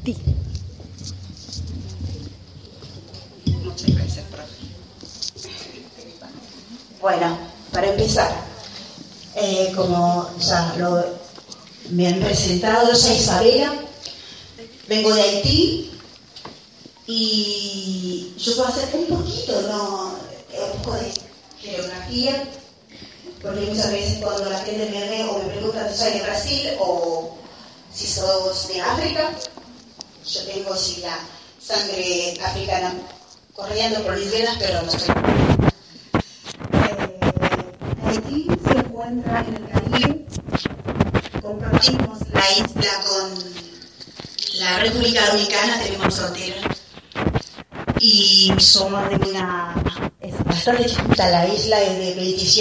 Haití. Muchas gracias, profe. Bueno, para empezar, como ya me han presentado, soy Isabela, vengo de Haití y yo puedo hacer un poco de geografía, porque muchas veces cuando la gente me ve o me pregunta si soy de Brasil o si sos de África, yo tengo la sangre africana corriendo por mis venas, pero no soy. Haití se encuentra en el Caribe, compartimos la isla con la República Dominicana, tenemos frontera y somos es bastante chiquita, la isla es de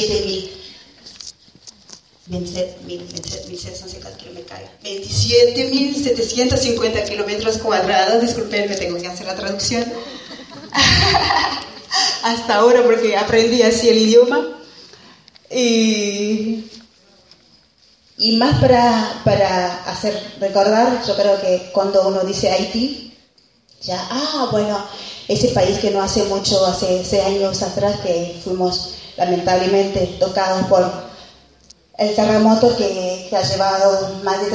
27.750 kilómetros cuadrados. Disculpen, me tengo que hacer la traducción hasta ahora porque aprendí así el idioma. Y más para hacer recordar, yo creo que cuando uno dice Haití, ya, bueno, ese país que no hace mucho, hace años atrás, que fuimos lamentablemente tocados por el terremoto que ha llevado más de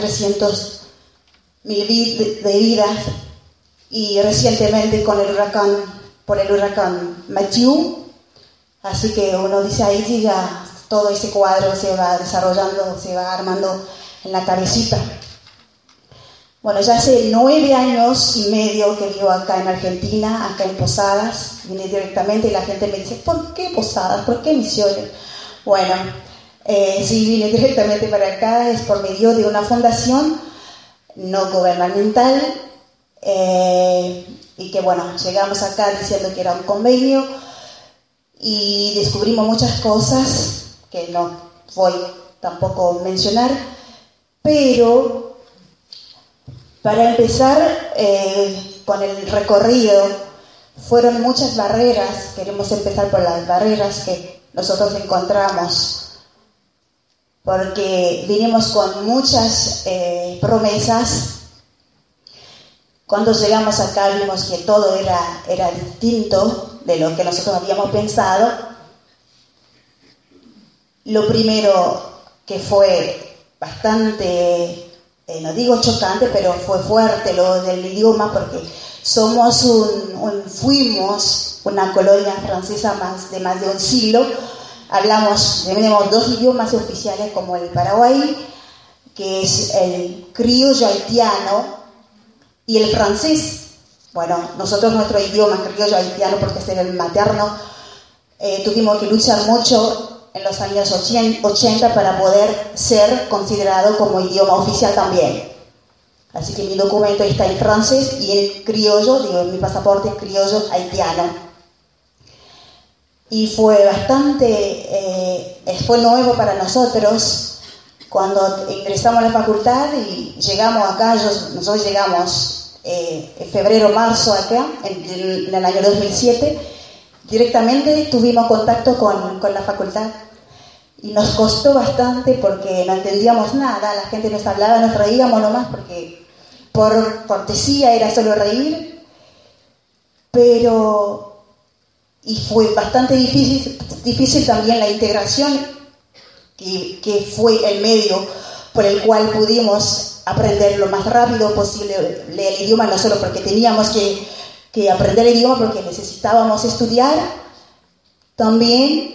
300.000 de vidas, y recientemente por el huracán Matthew. Así que uno dice Haití, ya todo ese cuadro se va desarrollando, se va armando en la cabecita. Bueno, ya hace 9 años y medio que vivo acá en Argentina, acá en Posadas. Vine directamente y la gente me dice, ¿por qué Posadas? ¿Por qué Misiones? Bueno, sí, vine directamente para acá, es por medio de una fundación no gubernamental, y que bueno, llegamos acá diciendo que era un convenio y descubrimos muchas cosas que no voy tampoco a mencionar, pero para empezar con el recorrido, fueron muchas barreras. Queremos empezar por las barreras que nosotros encontramos, porque vinimos con muchas promesas. Cuando llegamos acá vimos que todo era distinto de lo que nosotros habíamos pensado. Lo primero que fue bastante, no digo chocante, pero fue fuerte lo del idioma, porque fuimos una colonia francesa de más de un siglo. Tenemos 2 idiomas oficiales como el Paraguay, que es el criollo haitiano, y el francés. Bueno, nosotros nuestro idioma criollo haitiano, porque es el materno, tuvimos que luchar mucho en los años 80 para poder ser considerado como idioma oficial también. Así que mi documento está en francés y en criollo, mi pasaporte es criollo haitiano. Y fue fue nuevo para nosotros cuando ingresamos a la facultad y llegamos acá. Nosotros llegamos en febrero, marzo acá, en el año 2007. Directamente tuvimos contacto con la facultad y nos costó bastante porque no entendíamos nada. La gente nos hablaba, nos reíamos nomás porque por cortesía era solo reír, y fue bastante difícil también la integración, que fue el medio por el cual pudimos aprender lo más rápido posible el idioma, no solo porque teníamos que aprender el idioma, porque necesitábamos estudiar. También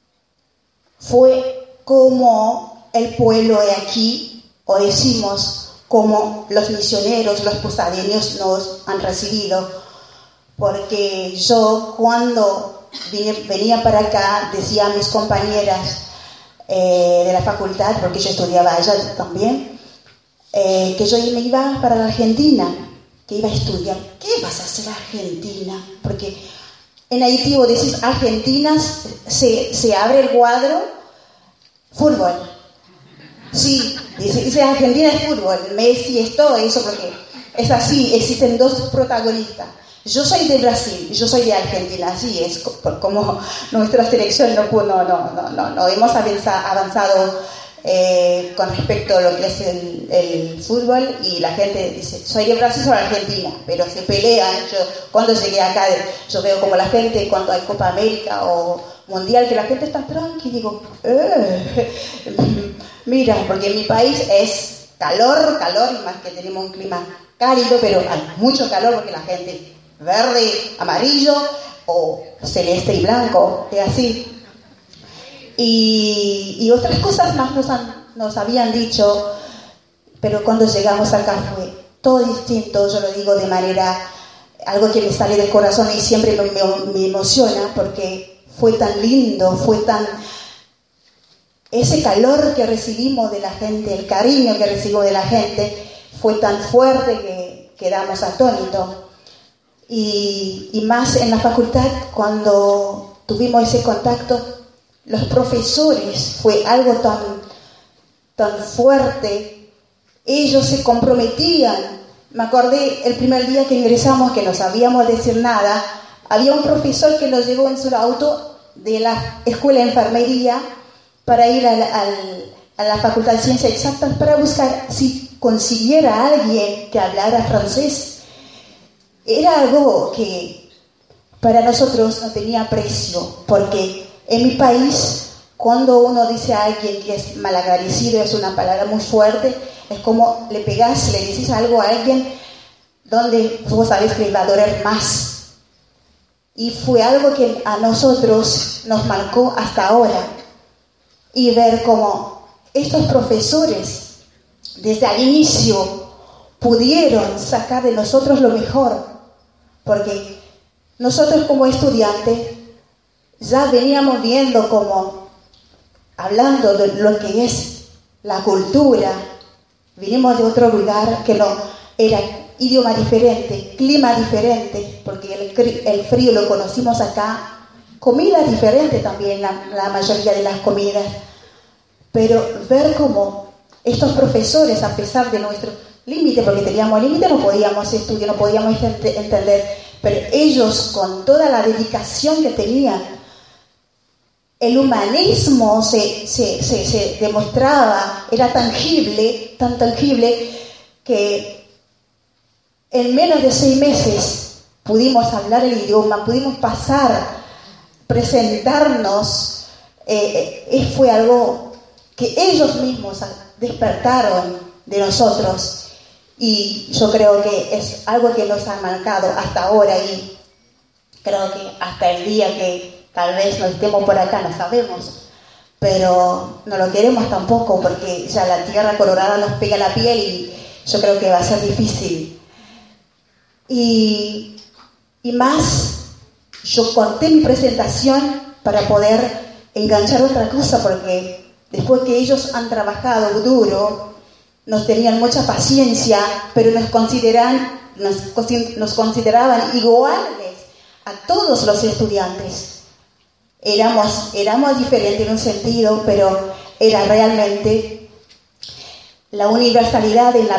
fue como el pueblo de aquí, o decimos como los misioneros, los posadeños nos han recibido, porque yo cuando venía para acá decía a mis compañeras de la facultad, porque yo estudiaba allá también, que yo me iba para la Argentina, que iba a estudiar. ¿Qué vas a hacer Argentina? Porque en Haití vos decís Argentina, se abre el cuadro, fútbol. Sí, dice Argentina es fútbol, Messi es todo eso, porque es así, existen 2 protagonistas. Yo soy de Brasil, yo soy de Argentina, así es como nuestra selección no hemos avanzado con respecto a lo que es el fútbol, y la gente dice, soy de Brasil, soy de Argentina, pero se pelean. Yo, cuando llegué acá, yo veo como la gente, cuando hay Copa América o Mundial, que la gente está tranqui, digo, mira, porque en mi país es calor, y más que tenemos un clima cálido, pero hay mucho calor porque la gente verde, amarillo o celeste y blanco, es así. Y otras cosas más nos habían dicho, pero cuando llegamos acá fue todo distinto. Yo lo digo de manera, algo que me sale del corazón y siempre me emociona, porque fue tan lindo, ese calor que recibimos de la gente, el cariño que recibimos de la gente, fue tan fuerte que quedamos atónitos. Y más en la facultad, cuando tuvimos ese contacto, los profesores, fue algo tan fuerte. Ellos se comprometían. Me acordé el primer día que ingresamos, que no sabíamos decir nada, había un profesor que nos llevó en su auto de la escuela de enfermería para ir a la Facultad de Ciencias Exactas para buscar si consiguiera a alguien que hablara francés. Era algo que para nosotros no tenía precio, porque en mi país, cuando uno dice a alguien que es malagradecido, es una palabra muy fuerte, es como le pegás, le decís algo a alguien donde vos sabés que le va a doler más. Y fue algo que a nosotros nos marcó hasta ahora. Y ver cómo estos profesores, desde el inicio, pudieron sacar de nosotros lo mejor. Porque nosotros como estudiantes ya veníamos viendo como, hablando de lo que es la cultura, vinimos de otro lugar que no era idioma diferente, clima diferente, porque el frío lo conocimos acá, comida diferente también, la mayoría de las comidas, pero ver cómo estos profesores, a pesar de nuestro límite, porque teníamos límite, no podíamos estudiar, no podíamos entender, pero ellos con toda la dedicación que tenían, el humanismo se demostraba, era tangible, tan tangible, que en menos de 6 meses pudimos hablar el idioma, pudimos pasar, presentarnos, fue algo que ellos mismos despertaron de nosotros, y yo creo que es algo que nos ha marcado hasta ahora, y creo que hasta el día que tal vez no estemos por acá, no sabemos, pero no lo queremos tampoco, porque ya la tierra colorada nos pega la piel y yo creo que va a ser difícil. Y más, yo corté mi presentación para poder enganchar otra cosa, porque después que ellos han trabajado duro, nos tenían mucha paciencia, pero nos consideraban iguales a todos los estudiantes. Éramos diferentes en un sentido, pero era realmente la universalidad en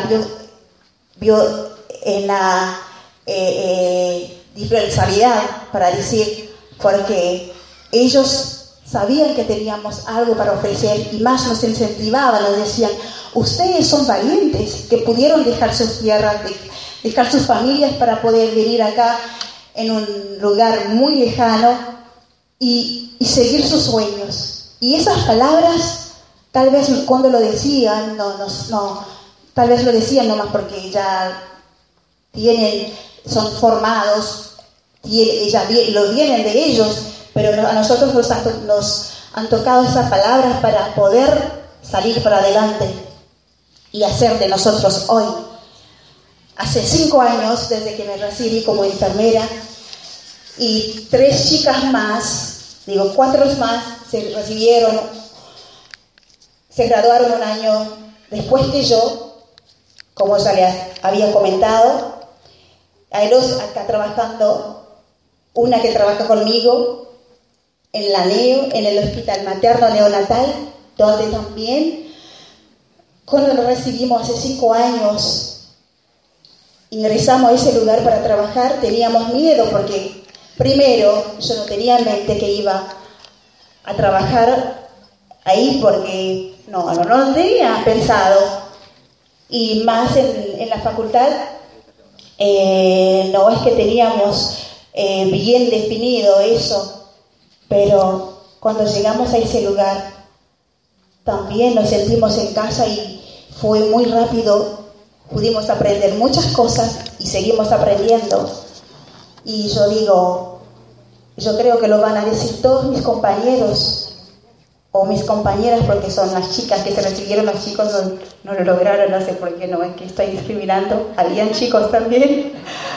la diferencialidad, para decir, porque ellos sabían que teníamos algo para ofrecer y más nos incentivaban, nos decían, ustedes son valientes que pudieron dejar sus tierras, dejar sus familias para poder venir acá en un lugar muy lejano y seguir sus sueños. Y esas palabras, tal vez cuando lo decían, tal vez lo decían nomás porque ya son formados, ya lo vienen de ellos, pero a nosotros nos han tocado esas palabras para poder salir para adelante y hacer de nosotros hoy. Hace 5 años, desde que me recibí como enfermera, y 3 chicas más, 4 más, se graduaron un año después que yo, como ya les había comentado. Hay 2 acá trabajando, una que trabaja conmigo en la NEO, en el Hospital Materno Neonatal, donde también, cuando lo recibimos hace 5 años, ingresamos a ese lugar para trabajar, teníamos miedo porque, primero, yo no tenía en mente que iba a trabajar ahí porque no tenía pensado. Y más en la facultad, no es que teníamos bien definido eso, pero cuando llegamos a ese lugar también nos sentimos en casa y fue muy rápido, pudimos aprender muchas cosas y seguimos aprendiendo. Y yo digo, yo creo que lo van a decir todos mis compañeros o mis compañeras, porque son las chicas que se recibieron, los chicos no lo lograron, no sé por qué, no es que estoy discriminando, habían chicos también.